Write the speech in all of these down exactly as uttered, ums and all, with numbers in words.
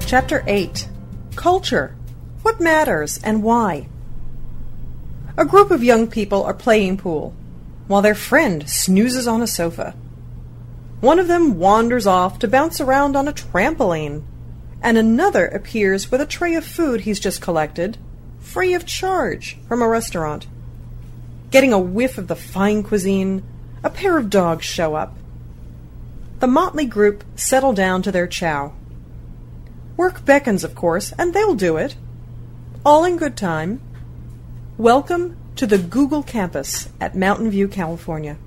Chapter eight. Culture. What matters and why? A group of young people are playing pool, while their friend snoozes on a sofa. One of them wanders off to bounce around on a trampoline, and another appears with a tray of food he's just collected, free of charge, from a restaurant. Getting a whiff of the fine cuisine, a pair of dogs show up. The motley group settle down to their chow. Work beckons, of course, and they'll do it. All in good time. Welcome to the Google campus at Mountain View, California.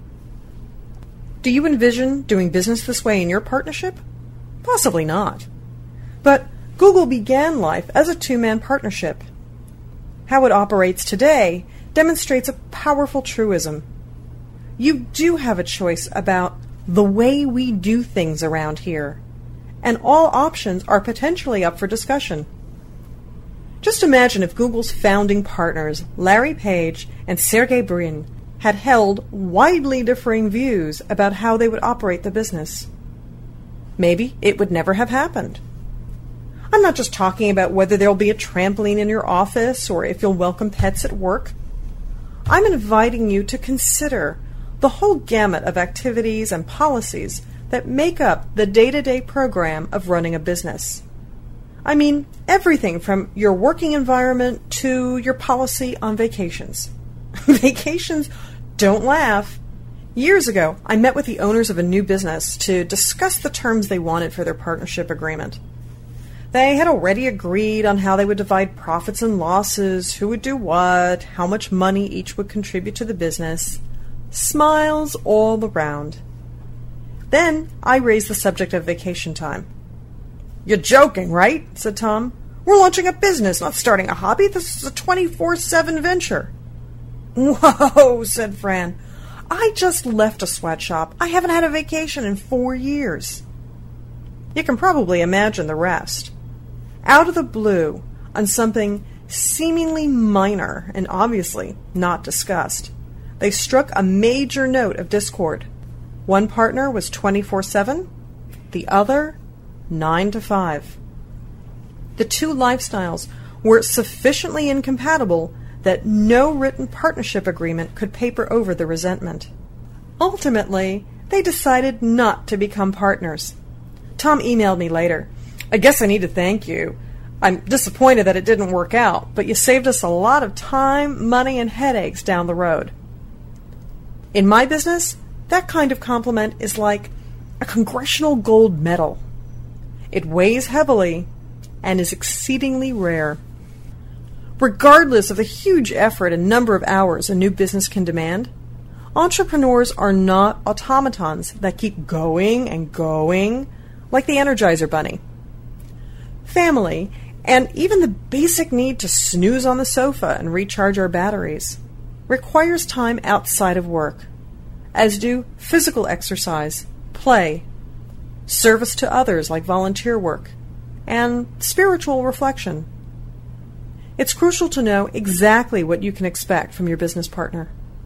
Do you envision doing business this way in your partnership? Possibly not. But Google began life as a two-man partnership. How it operates today demonstrates a powerful truism. You do have a choice about the way we do things around here, and all options are potentially up for discussion. Just imagine if Google's founding partners, Larry Page and Sergey Brin, had held widely differing views about how they would operate the business. Maybe it would never have happened. I'm not just talking about whether there'll be a trampoline in your office or if you'll welcome pets at work. I'm inviting you to consider the whole gamut of activities and policies that make up the day-to-day program of running a business. I mean, everything from your working environment to your policy on vacations. Vacations, don't laugh. Years ago, I met with the owners of a new business to discuss the terms they wanted for their partnership agreement. They had already agreed on how they would divide profits and losses, who would do what, how much money each would contribute to the business. Smiles all around. Then I raised the subject of vacation time. "You're joking, right?" said Tom. "We're launching a business, not starting a hobby. This is a twenty-four seven venture." "Whoa," said Fran. "I just left a sweatshop. I haven't had a vacation in four years." You can probably imagine the rest. Out of the blue, on something seemingly minor and obviously not discussed, they struck a major note of discord. One partner was twenty-four seven, the other nine to five. The two lifestyles were sufficiently incompatible that no written partnership agreement could paper over the resentment. Ultimately, they decided not to become partners. Tom emailed me later. "I guess I need to thank you. I'm disappointed that it didn't work out, but you saved us a lot of time, money, and headaches down the road." In my business, that kind of compliment is like a congressional gold medal. It weighs heavily and is exceedingly rare. Regardless of the huge effort and number of hours a new business can demand, entrepreneurs are not automatons that keep going and going like the Energizer Bunny. Family, and even the basic need to snooze on the sofa and recharge our batteries, requires time outside of work, as do physical exercise, play, service to others like volunteer work, and spiritual reflection. It's crucial to know exactly what you can expect from your business partner.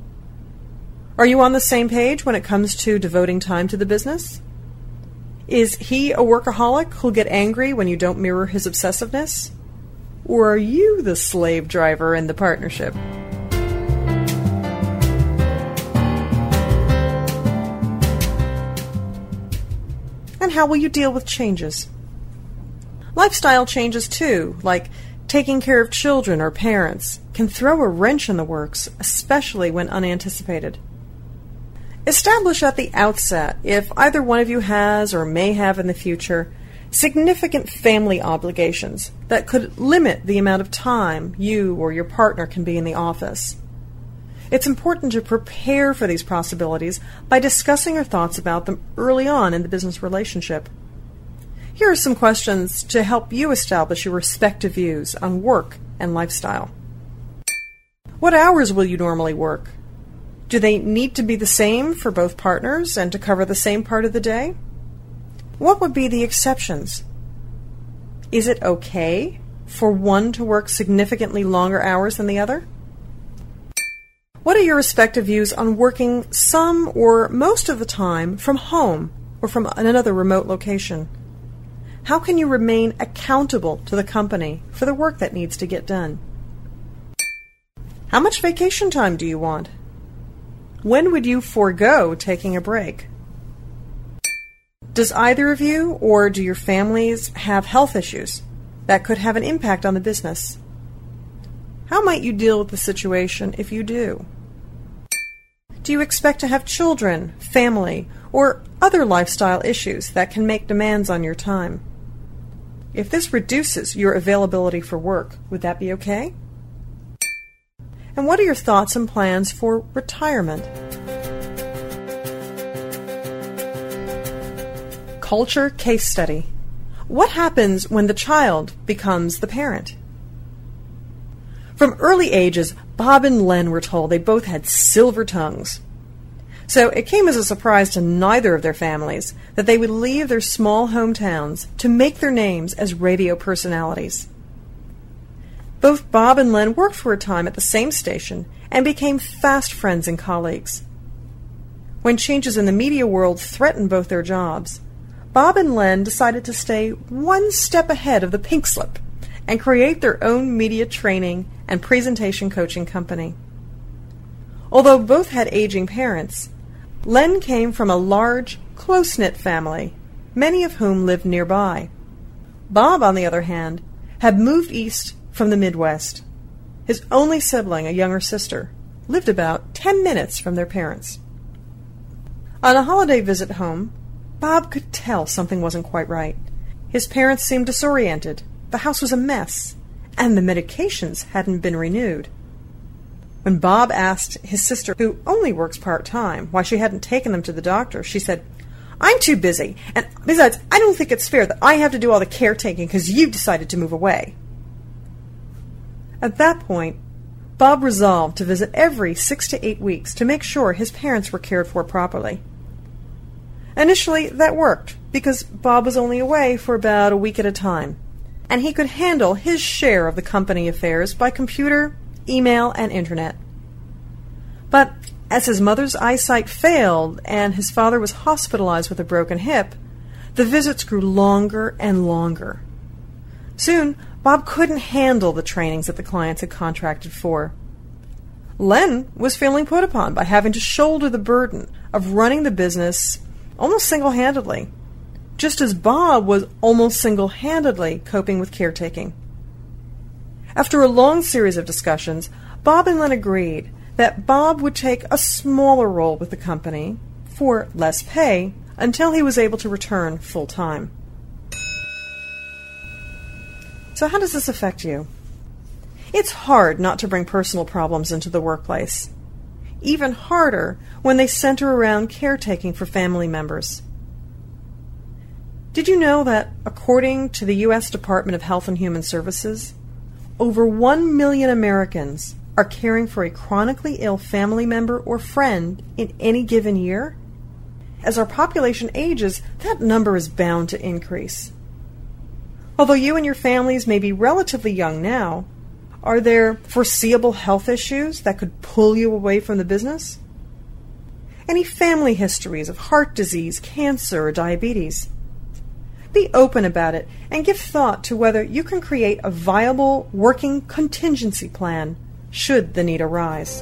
Are you on the same page when it comes to devoting time to the business? Is he a workaholic who'll get angry when you don't mirror his obsessiveness? Or are you the slave driver in the partnership? And how will you deal with changes? Lifestyle changes too, like taking care of children or parents, can throw a wrench in the works, especially when unanticipated. Establish at the outset if either one of you has or may have in the future significant family obligations that could limit the amount of time you or your partner can be in the office. It's important to prepare for these possibilities by discussing your thoughts about them early on in the business relationship. Here are some questions to help you establish your respective views on work and lifestyle. What hours will you normally work? Do they need to be the same for both partners and to cover the same part of the day? What would be the exceptions? Is it okay for one to work significantly longer hours than the other? What are your respective views on working some or most of the time from home or from another remote location? How can you remain accountable to the company for the work that needs to get done? How much vacation time do you want? When would you forego taking a break? Does either of you or do your families have health issues that could have an impact on the business? How might you deal with the situation if you do? Do you expect to have children, family, or other lifestyle issues that can make demands on your time? If this reduces your availability for work, would that be okay? And what are your thoughts and plans for retirement? Culture case study. What happens when the child becomes the parent? From early ages, Bob and Len were told they both had silver tongues. So it came as a surprise to neither of their families that they would leave their small hometowns to make their names as radio personalities. Both Bob and Len worked for a time at the same station and became fast friends and colleagues. When changes in the media world threatened both their jobs, Bob and Len decided to stay one step ahead of the pink slip and create their own media training and presentation coaching company. Although both had aging parents, Len came from a large, close-knit family, many of whom lived nearby. Bob, on the other hand, had moved east from the Midwest. His only sibling, a younger sister, lived about ten minutes from their parents. On a holiday visit home, Bob could tell something wasn't quite right. His parents seemed disoriented, the house was a mess, and the medications hadn't been renewed. When Bob asked his sister, who only works part-time, why she hadn't taken them to the doctor, she said, "I'm too busy, and besides, I don't think it's fair that I have to do all the caretaking because you decided to move away." At that point, Bob resolved to visit every six to eight weeks to make sure his parents were cared for properly. Initially, that worked, because Bob was only away for about a week at a time, and he could handle his share of the company affairs by computer, email, and internet. But as his mother's eyesight failed and his father was hospitalized with a broken hip, the visits grew longer and longer. Soon, Bob couldn't handle the trainings that the clients had contracted for. Len was feeling put upon by having to shoulder the burden of running the business almost single-handedly, just as Bob was almost single-handedly coping with caretaking. After a long series of discussions, Bob and Len agreed that Bob would take a smaller role with the company for less pay until he was able to return full-time. So how does this affect you? It's hard not to bring personal problems into the workplace. Even harder when they center around caretaking for family members. Did you know that, according to the U S Department of Health and Human Services, over one million Americans are caring for a chronically ill family member or friend in any given year? As our population ages, that number is bound to increase. Although you and your families may be relatively young now, are there foreseeable health issues that could pull you away from the business? Any family histories of heart disease, cancer, or diabetes? Be open about it and give thought to whether you can create a viable working contingency plan should the need arise.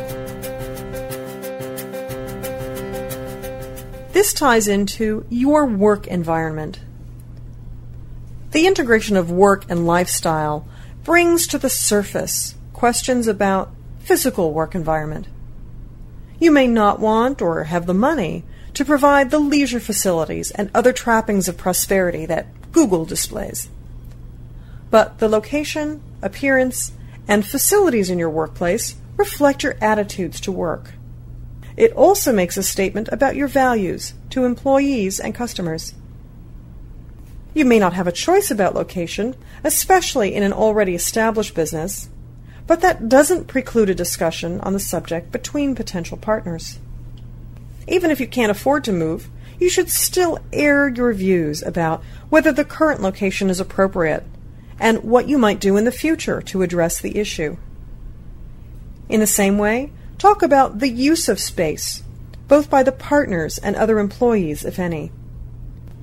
This ties into your work environment. The integration of work and lifestyle brings to the surface questions about physical work environment. You may not want or have the money to provide the leisure facilities and other trappings of prosperity that Google displays. But the location, appearance, and facilities in your workplace reflect your attitudes to work. It also makes a statement about your values to employees and customers. You may not have a choice about location, especially in an already established business, but that doesn't preclude a discussion on the subject between potential partners. Even if you can't afford to move, you should still air your views about whether the current location is appropriate and what you might do in the future to address the issue. In the same way, talk about the use of space, both by the partners and other employees, if any.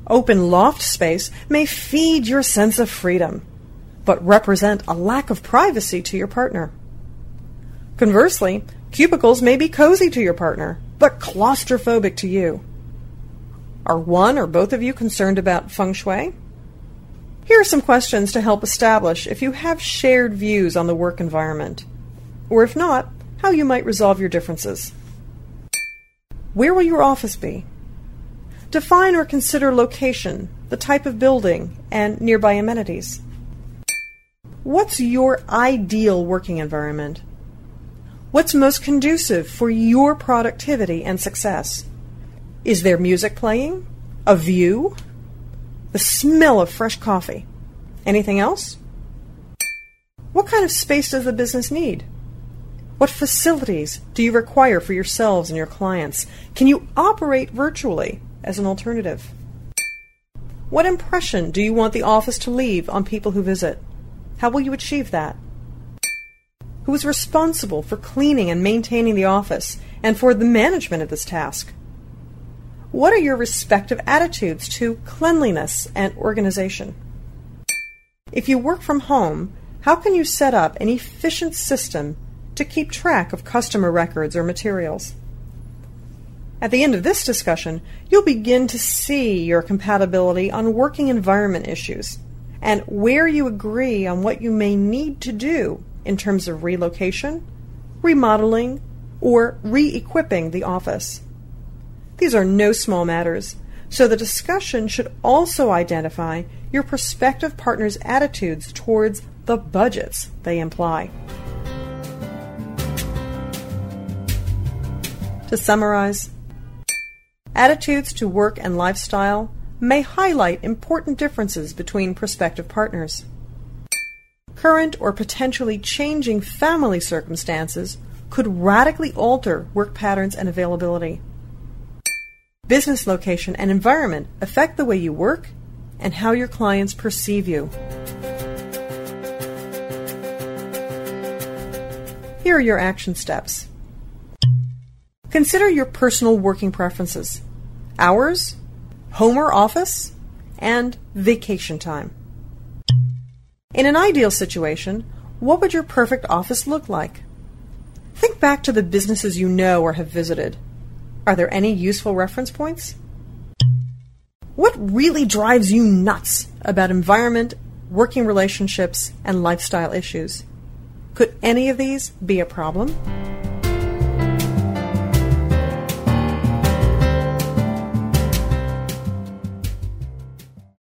Open loft space may feed your sense of freedom, but represent a lack of privacy to your partner. Conversely, cubicles may be cozy to your partner, but claustrophobic to you. Are one or both of you concerned about feng shui? Here are some questions to help establish if you have shared views on the work environment, or if not, how you might resolve your differences. Where will your office be? Define or consider location, the type of building, and nearby amenities. What's your ideal working environment? What's most conducive for your productivity and success? Is there music playing? A view? The smell of fresh coffee? Anything else? What kind of space does the business need? What facilities do you require for yourselves and your clients? Can you operate virtually as an alternative? What impression do you want the office to leave on people who visit? How will you achieve that? Who is responsible for cleaning and maintaining the office and for the management of this task? What are your respective attitudes to cleanliness and organization? If you work from home, how can you set up an efficient system to keep track of customer records or materials? At the end of this discussion, you'll begin to see your compatibility on working environment issues and where you agree on what you may need to do in terms of relocation, remodeling, or re-equipping the office. These are no small matters, so the discussion should also identify your prospective partner's attitudes towards the budgets they imply. To summarize, attitudes to work and lifestyle may highlight important differences between prospective partners. Current or potentially changing family circumstances could radically alter work patterns and availability. Business location and environment affect the way you work and how your clients perceive you. Here are your action steps. Consider your personal working preferences, hours, home or office, and vacation time. In an ideal situation, what would your perfect office look like? Think back to the businesses you know or have visited. Are there any useful reference points? What really drives you nuts about environment, working relationships, and lifestyle issues? Could any of these be a problem?